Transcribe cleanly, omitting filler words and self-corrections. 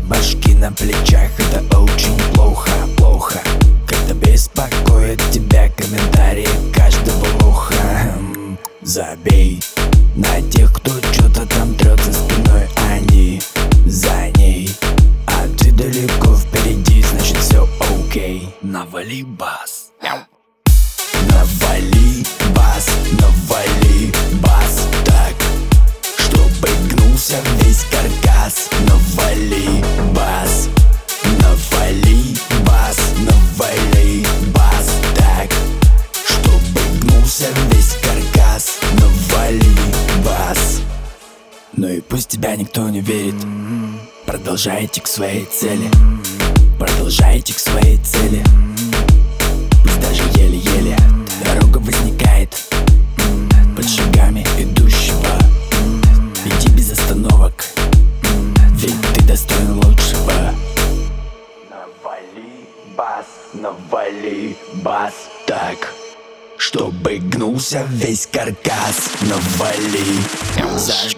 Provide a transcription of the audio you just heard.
башки на плечах, это очень плохо, плохо. Когда беспокоит тебя комментарии каждого лоха. Забей на тех, кто что-то там трет за спиной, они за ней, а ты далеко впереди, значит все окей. Навали бас, навали бас, навали бас так, чтобы гнулся весь каркас. Навали бас, навали бас, навали бас так, чтобы гнулся весь каркас. Навали бас. Ну и пусть тебя никто не верит, продолжайте к своей цели, продолжайте к своей цели. Пусть даже еле-еле дорога возникает под шагами идущего. Иди без остановок, ведь ты достоин лучшего. Навали бас, навали бас так, чтобы гнулся весь каркас. Навали, зажги